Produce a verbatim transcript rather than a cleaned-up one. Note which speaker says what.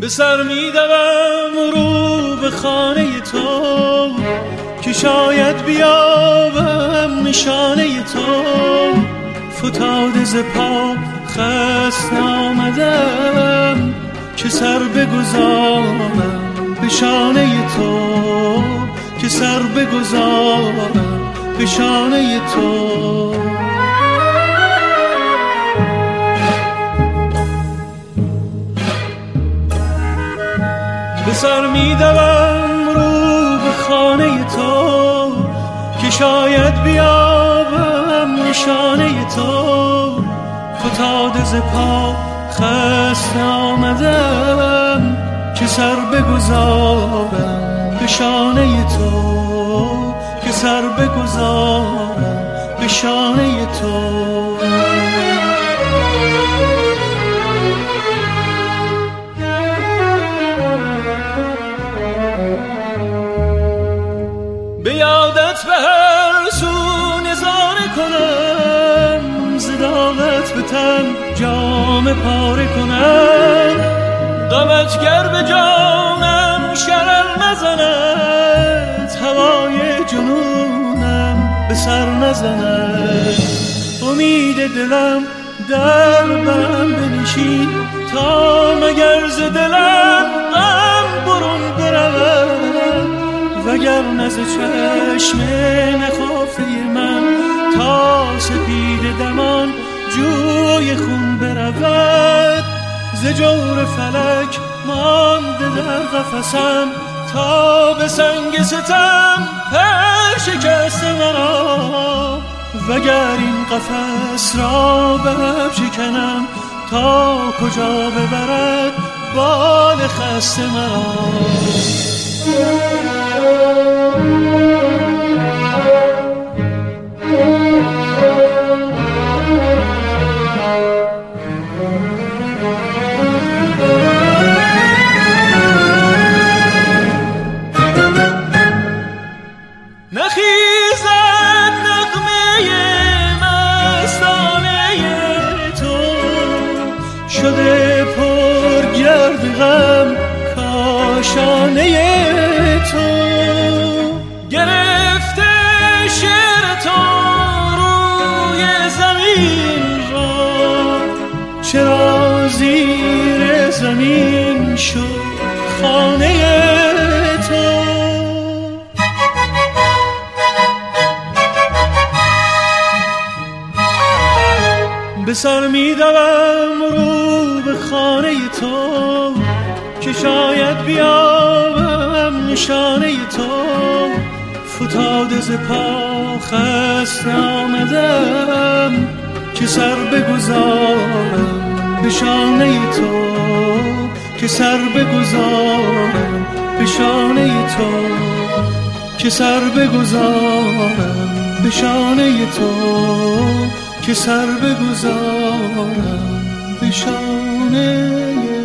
Speaker 1: به سر می دوم رو به خانه تو که شاید بیابم نشانه تو. فتاده ز پا خسته آمدم که سر بگذارم به شانه تو، که سر بگذارم به شانه تو. به سر می دوم رو به خانه تو که شاید بیابم نشانه تو. فتاده ز پا خسته آمدم که سر بگذارم به شانه تو، که سر بگذارم به شانه تو. به یادت به هر سو نظاره کنم، زداغت به تن جام پاره کنم. غمت گر به جانم شرر نزند، هوای جنونم به سر نزند. امید دلم در من بنشین تا مگر ز دلم غم برون برود. وگر نز چشم نخافته من تا سپید دمان جوی خون برود. ز جور فلک مانده در قفسم تا به سنگ ستم پر شکسته مرا. وگر این قفس را به هم شکنم تا کجا ببرد بال خسته مرا. نخیزد نغمه مستانه تو، شده پر گرد غم کاشانه تو. گرفته شعر تو روی زمین را، چرا زیر زمین شد خانه تو. به سر می دوم رو به خانه تو که شاید بیابم نشانه تو. فتاده ز پا خسته آمدم که سر بگذارم به شانه تو، که سر بگذارم به شانه تو، که سر بگذارم به شانه تو، که سر بگذارم به شانه